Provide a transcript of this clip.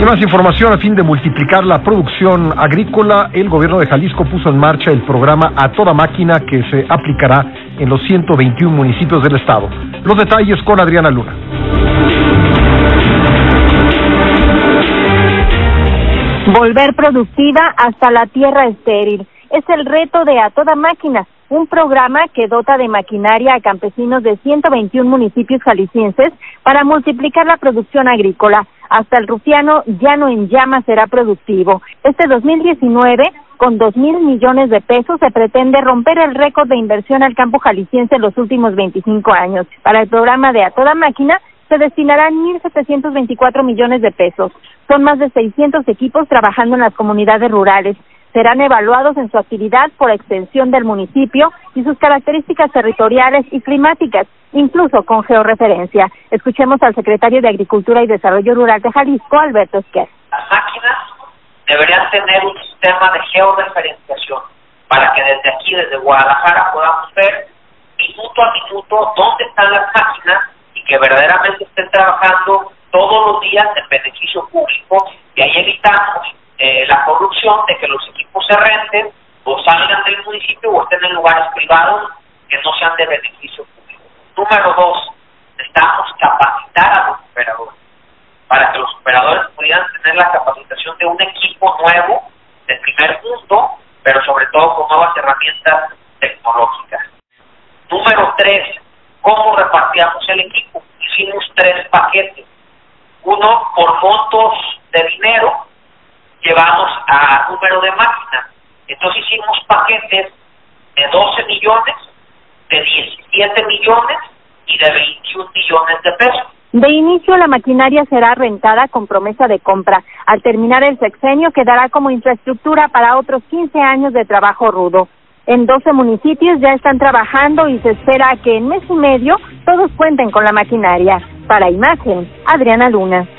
Y más información: a fin de multiplicar la producción agrícola, el gobierno de Jalisco puso en marcha el programa A Toda Máquina, que se aplicará en los 121 municipios del estado. Los detalles con Adriana Luna. Volver productiva hasta la tierra estéril es el reto de A Toda Máquina, un programa que dota de maquinaria a campesinos de 121 municipios jaliscienses para multiplicar la producción agrícola. Hasta el rufiano llano en llama será productivo. Este 2019, con 2,000 millones de pesos, se pretende romper el récord de inversión al campo jalisciense en los últimos 25 años. Para el programa de A Toda Máquina se destinarán 1,724 millones de pesos. Son más de 600 equipos trabajando en las comunidades rurales. Serán evaluados en su actividad por extensión del municipio y sus características territoriales y climáticas, incluso con georreferencia. Escuchemos al secretario de Agricultura y Desarrollo Rural de Jalisco, Alberto Esquer. Las máquinas deberían tener un sistema de georreferenciación para que desde aquí, desde Guadalajara, podamos ver minuto a minuto dónde están las máquinas y que verdaderamente estén trabajando todos los días en beneficio público, y ahí evitamos la corrupción de que los equipos se renten o salgan del municipio o estén en lugares privados que no sean de beneficio público. Número 2, necesitamos capacitar a los operadores para que los operadores pudieran tener la capacitación de un equipo nuevo, de primer mundo, pero sobre todo con nuevas herramientas tecnológicas. Número 3, ¿cómo repartíamos el equipo? Hicimos 3 paquetes. Uno por montos de dinero, llevamos a número de máquinas. Entonces hicimos paquetes de 12 millones, de 17 millones y de 21 millones de pesos. De inicio, la maquinaria será rentada con promesa de compra. Al terminar el sexenio, quedará como infraestructura para otros 15 años de trabajo rudo. En 12 municipios ya están trabajando y se espera que en mes y medio todos cuenten con la maquinaria. Para Imagen, Adriana Luna.